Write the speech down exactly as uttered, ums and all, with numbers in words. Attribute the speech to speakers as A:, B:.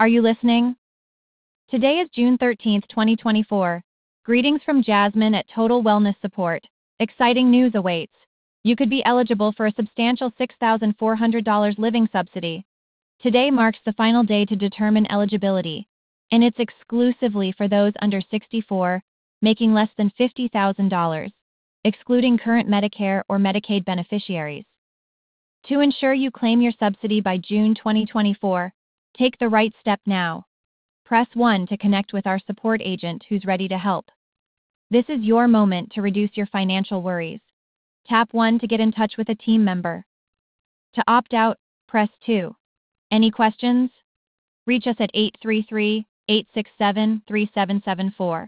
A: Are you listening? Today is June thirteenth, twenty twenty-four. Greetings from Jasmine at Total Wellness Support. Exciting news awaits. You could be eligible for a substantial six thousand four hundred dollars living subsidy. Today marks the final day to determine eligibility, and it's exclusively for those under sixty-four, making less than fifty thousand dollars, excluding current Medicare or Medicaid beneficiaries. To ensure you claim your subsidy by June twenty twenty-four, take the right step now. Press one to connect with our support agent who's ready to help. This is your moment to reduce your financial worries. Tap one to get in touch with a team member. To opt out, press two. Any questions? Reach us at eight three three, eight six seven, three seven seven four.